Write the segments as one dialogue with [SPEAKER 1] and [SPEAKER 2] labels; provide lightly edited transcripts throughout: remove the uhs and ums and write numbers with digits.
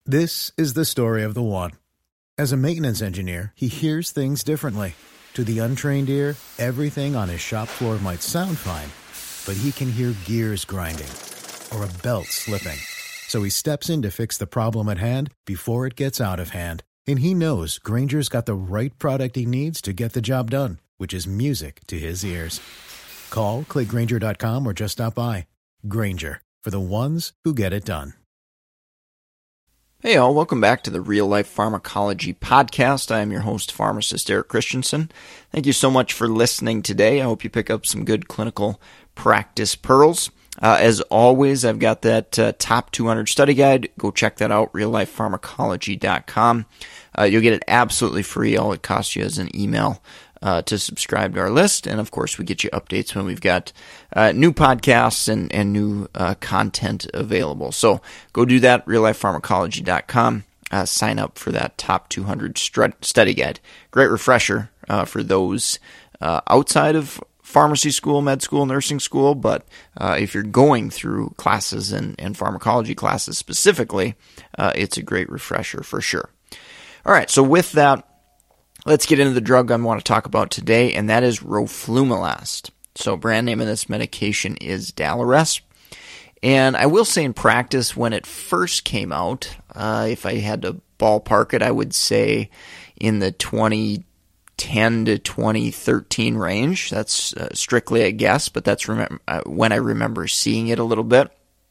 [SPEAKER 1] This is the story of the one. As a maintenance engineer, he hears things differently. To the untrained ear, everything on his shop floor might sound fine, but he can hear gears grinding or a belt slipping. So he steps in to fix the problem at hand before it gets out of hand. And he knows Grainger's got the right product he needs to get the job done, which is music to his ears. Call, click Grainger.com, or just stop by. Grainger, for the ones who get it done.
[SPEAKER 2] Hey all, welcome back to the Real Life Pharmacology Podcast. I am your host, pharmacist Eric Christensen. Thank you so much for listening today. I hope you pick up some good clinical practice pearls. As always, I've got that top 200 study guide. Go check that out, reallifepharmacology.com. You'll get it absolutely free. All it costs you is an email to subscribe to our list. And of course, we get you updates when we've got new podcasts and new content available. So go do that, reallifepharmacology.com. Sign up for that top 200 study guide. Great refresher for those outside of pharmacy school, med school, nursing school. But if you're going through classes and pharmacology classes specifically, it's a great refresher for sure. All right, so with that, let's get into the drug I want to talk about today, and that is roflumilast. So brand name of this medication is Daliresp. And I will say in practice, when it first came out, if I had to ballpark it, I would say in the 2010 to 2013 range. That's strictly a guess, but that's when I remember seeing it a little bit.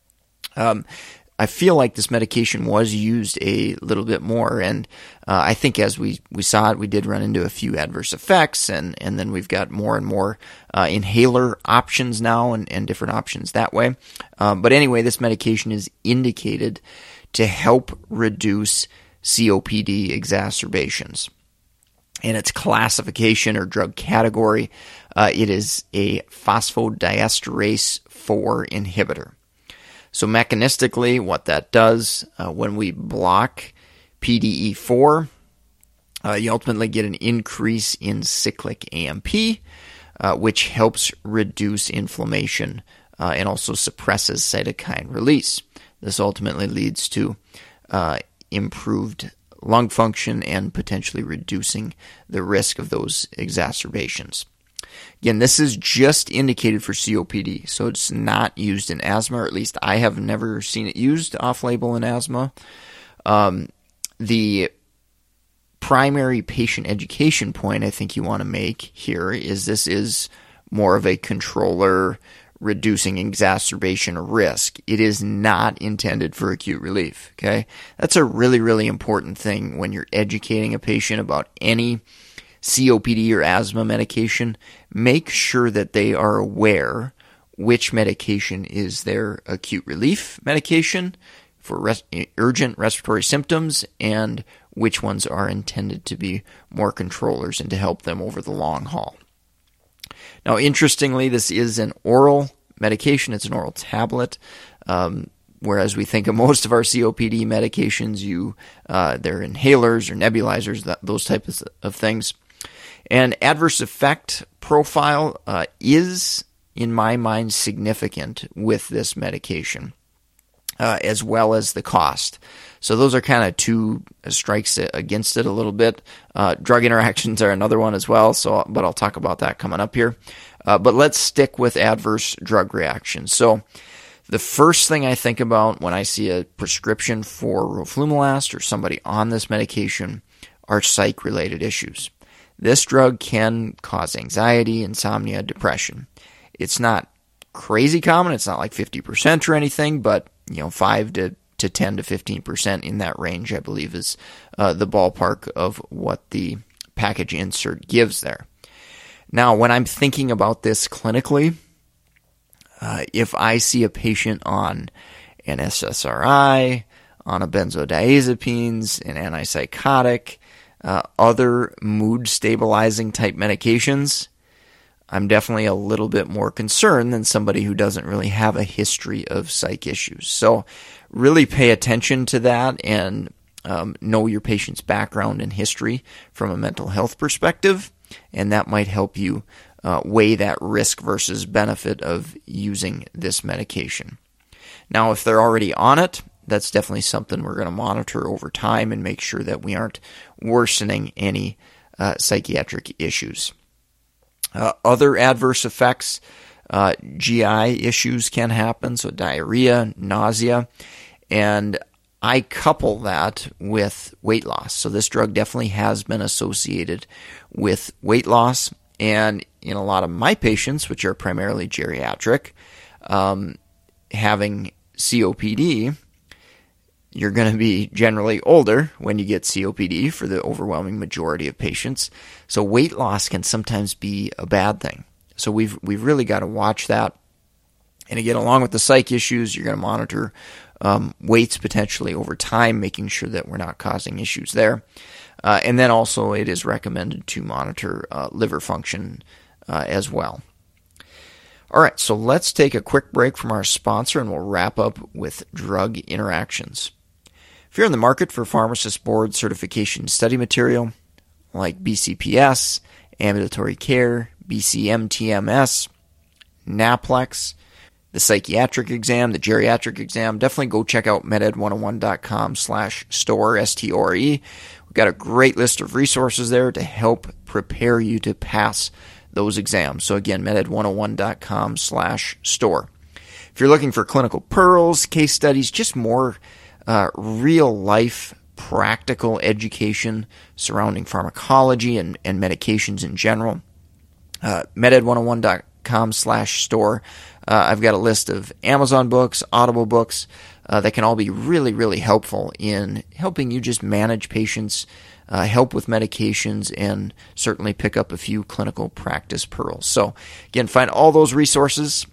[SPEAKER 2] I feel like this medication was used a little bit more, and I think as we saw it, we did run into a few adverse effects, and then we've got more and more inhaler options now and different options that way. But anyway, this medication is indicated to help reduce COPD exacerbations. In its classification or drug category, it is a phosphodiesterase 4 inhibitor. So mechanistically, what that does, when we block PDE4, you ultimately get an increase in cyclic AMP, which helps reduce inflammation and also suppresses cytokine release. This ultimately leads to improved lung function and potentially reducing the risk of those exacerbations. Again, this is just indicated for COPD, so it's not used in asthma, or at least I have never seen it used off-label in asthma. The primary patient education point I think you want to make here is this is more of a controller reducing exacerbation risk. It is not intended for acute relief, okay? That's a really, really important thing when you're educating a patient about any COPD or asthma medication. Make sure that they are aware which medication is their acute relief medication for urgent respiratory symptoms and which ones are intended to be more controllers and to help them over the long haul. Now, interestingly, this is an oral medication. It's an oral tablet. Whereas we think of most of our COPD medications, they're inhalers or nebulizers, those types of things. And adverse effect profile is, in my mind, significant with this medication, as well as the cost. So those are kind of two strikes against it a little bit. Drug interactions are another one as well, but I'll talk about that coming up here. But let's stick with adverse drug reactions. So the first thing I think about when I see a prescription for roflumilast or somebody on this medication are psych-related issues. This drug can cause anxiety, insomnia, depression. It's not crazy common. It's not like 50% or anything, but 5 to 10 to 15% in that range, I believe, is the ballpark of what the package insert gives there. Now, when I'm thinking about this clinically, if I see a patient on an SSRI, on a benzodiazepines, an antipsychotic, other mood-stabilizing type medications, I'm definitely a little bit more concerned than somebody who doesn't really have a history of psych issues. So really pay attention to that and know your patient's background and history from a mental health perspective, and that might help you weigh that risk versus benefit of using this medication. Now, if they're already on it, that's definitely something we're going to monitor over time and make sure that we aren't worsening any psychiatric issues. Other adverse effects, GI issues can happen, so diarrhea, nausea, and I couple that with weight loss. So this drug definitely has been associated with weight loss, and in a lot of my patients, which are primarily geriatric, having COPD, you're going to be generally older when you get COPD for the overwhelming majority of patients. So weight loss can sometimes be a bad thing. So we've really got to watch that. And again, along with the psych issues, you're going to monitor weights potentially over time, making sure that we're not causing issues there. And then also it is recommended to monitor liver function as well. All right, so let's take a quick break from our sponsor and we'll wrap up with drug interactions. If you're in the market for pharmacist board certification study material like BCPS, ambulatory care, BCMTMS, NAPLEX, the psychiatric exam, the geriatric exam, definitely go check out meded101.com/store, S-T-O-R-E. We've got a great list of resources there to help prepare you to pass those exams. So again, meded101.com/store. If you're looking for clinical pearls, case studies, just more real-life practical education surrounding pharmacology and medications in general, meded101.com/store. I've got a list of Amazon books, Audible books that can all be really, really helpful in helping you just manage patients, help with medications, and certainly pick up a few clinical practice pearls. So again, find all those resources,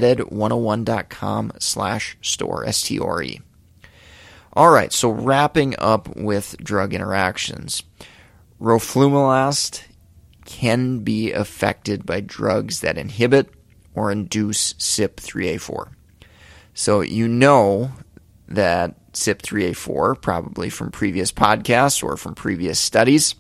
[SPEAKER 2] meded101.com/store, S-T-O-R-E. All right, so wrapping up with drug interactions. Roflumilast can be affected by drugs that inhibit or induce CYP3A4. So you know that CYP3A4, probably from previous podcasts or from previous studies,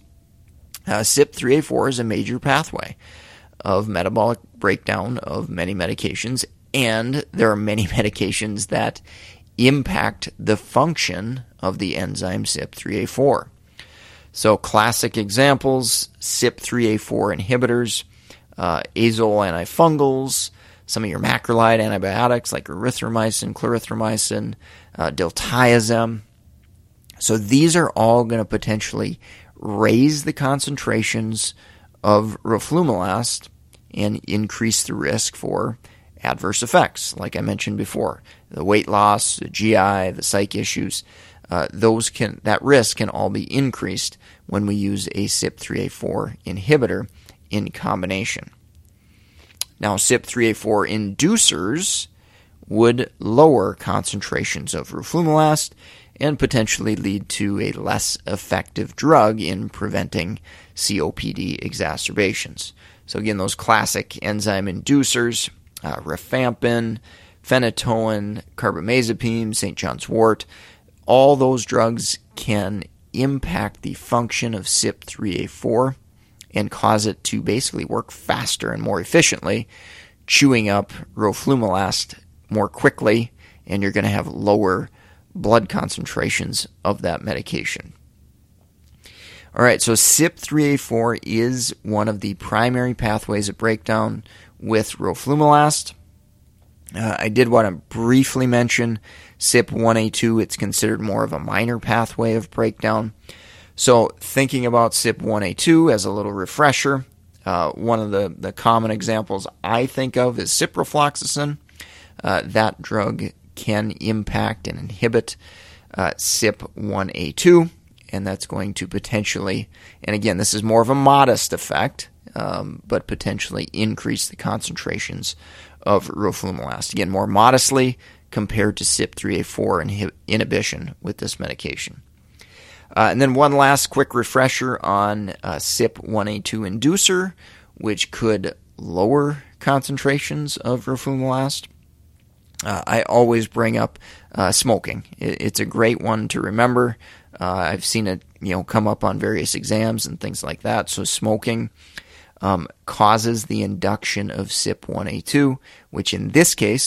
[SPEAKER 2] CYP3A4 is a major pathway of metabolic breakdown of many medications, and there are many medications that impact the function of the enzyme CYP3A4. So classic examples, CYP3A4 inhibitors, azole antifungals, some of your macrolide antibiotics like erythromycin, clarithromycin, diltiazem. So these are all going to potentially raise the concentrations of roflumilast and increase the risk for adverse effects, like I mentioned before. The weight loss, the GI, the psych issues, that risk can all be increased when we use a CYP3A4 inhibitor in combination. Now, CYP3A4 inducers would lower concentrations of roflumilast and potentially lead to a less effective drug in preventing COPD exacerbations. So again, those classic enzyme inducers, rifampin, phenytoin, carbamazepine, St. John's wort, all those drugs can impact the function of CYP3A4 and cause it to basically work faster and more efficiently, chewing up roflumilast more quickly, and you're going to have lower blood concentrations of that medication. All right, so CYP3A4 is one of the primary pathways of breakdown with roflumilast. I did want to briefly mention CYP1A2. It's considered more of a minor pathway of breakdown. So thinking about CYP1A2 as a little refresher, one of the common examples I think of is ciprofloxacin. That drug can impact and inhibit CYP1A2, and that's going to potentially, and again, this is more of a modest effect, but potentially increase the concentrations of roflumilast. Again, more modestly compared to CYP3A4 inhibition with this medication. And then one last quick refresher on CYP1A2 inducer, which could lower concentrations of roflumilast. I always bring up smoking. It's a great one to remember. I've seen it, come up on various exams and things like that. So smoking causes the induction of CYP1A2, which in this case,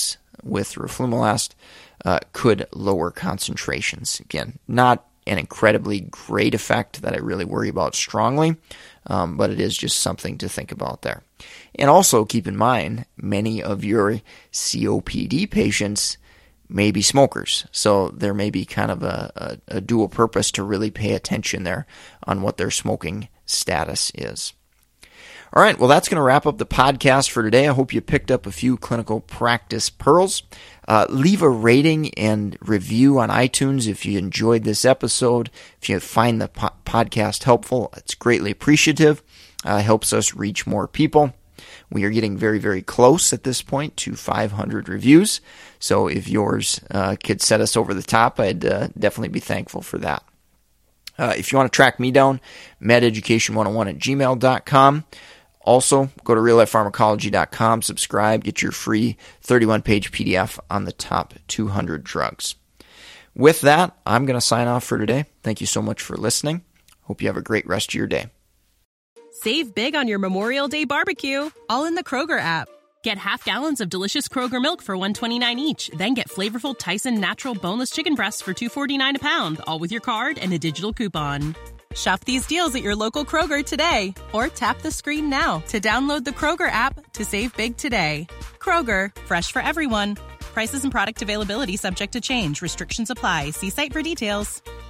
[SPEAKER 2] with roflumilast could lower concentrations. Again, not an incredibly great effect that I really worry about strongly, but it is just something to think about there. And also keep in mind, many of your COPD patients may be smokers, so there may be kind of a dual purpose to really pay attention there on what their smoking status is. All right, well, that's going to wrap up the podcast for today. I hope you picked up a few clinical practice pearls. Leave a rating and review on iTunes if you enjoyed this episode. If you find the podcast helpful, it's greatly appreciative. Helps us reach more people. We are getting very, very close at this point to 500 reviews. So if yours could set us over the top, I'd definitely be thankful for that. If you want to track me down, mededucation101@gmail.com. Also, go to reallifepharmacology.com, subscribe, get your free 31-page PDF on the top 200 drugs. With that, I'm going to sign off for today. Thank you so much for listening. Hope you have a great rest of your day.
[SPEAKER 3] Save big on your Memorial Day barbecue, all in the Kroger app. Get half gallons of delicious Kroger milk for $1.29 each. Then get flavorful Tyson natural boneless chicken breasts for $2.49 a pound, all with your card and a digital coupon. Shop these deals at your local Kroger today, or tap the screen now to download the Kroger app to save big today. Kroger, fresh for everyone. Prices and product availability subject to change. Restrictions apply. See site for details.